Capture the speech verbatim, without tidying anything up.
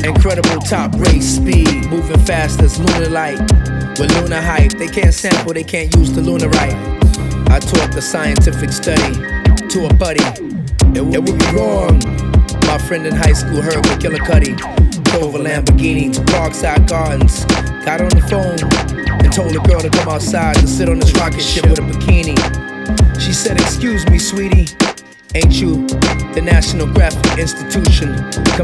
Incredible top race speed, moving fast as lunar light. With lunar hype, they can't sample, they can't use the lunar right. I taught the scientific study to a buddy. It would, it would be wrong. My friend in high school heard McGillicuddy drove a Lamborghini to Parkside Gardens. Got on the phone and told a girl to come outside to sit on this rocket ship with a bikini. She said, "Excuse me, sweetie, ain't you the National Graphic Institution? Come